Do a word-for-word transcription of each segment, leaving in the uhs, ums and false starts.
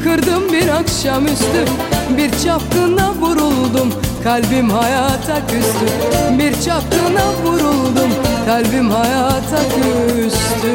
kırdım bir akşamüstü. Bir çapkına vuruldum, kalbim hayata küstü. Bir çapkına vuruldum, kalbim hayata küstü.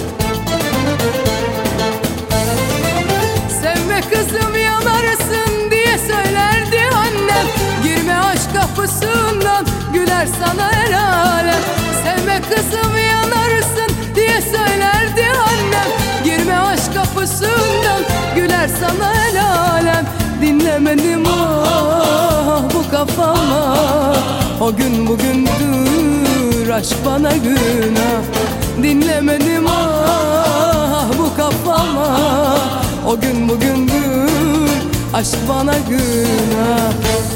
Sevme kızım yanarsın diye söylerdi annem. Girme aşk kapısından, güler sana el alem. Sevme kızım yanarsın diye söylerdi annem. Girme aşk kapısından, güler sana el alem. Dinlemedim ah bu kafama, o gün bugündür aşk bana günah. Dinlemedim ah bu kafama, o gün bugündür aşk bana günah.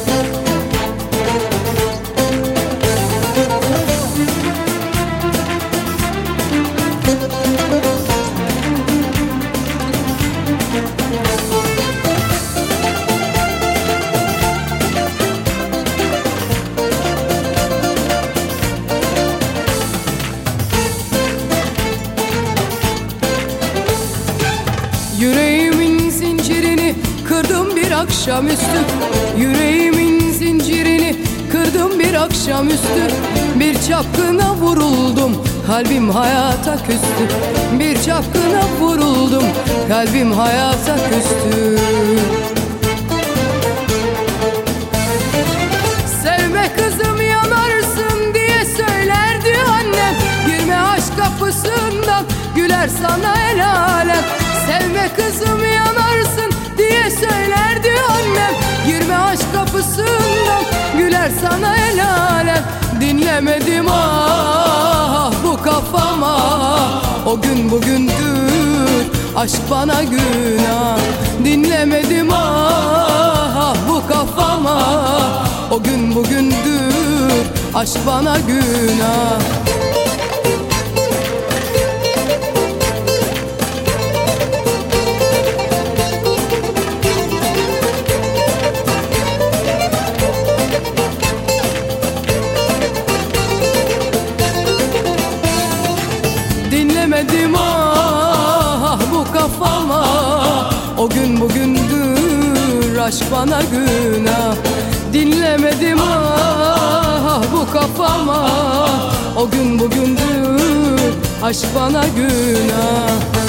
Yüreğimin zincirini kırdım bir akşamüstü. Yüreğimin zincirini kırdım bir akşamüstü. Bir çapkına vuruldum, kalbim hayata küstü. Bir çapkına vuruldum, kalbim hayata küstü. Sevme kızım yanarsın diye söylerdi annem. Girme aşk kapısından, güler sana el alem. Sevme kızım yanarsın diye söylerdi annem. Girme aşk kapısından, güler sana el alem. Dinlemedim ah bu kafama, o gün bugündür aşk bana günah. Dinlemedim ah bu kafama, o gün bugündür aşk bana günah. Dinlemedim ah bu kafama, o gün bugündür aşk bana günah. Dinlemedim ah bu kafama, o gün bugündür aşk bana günah.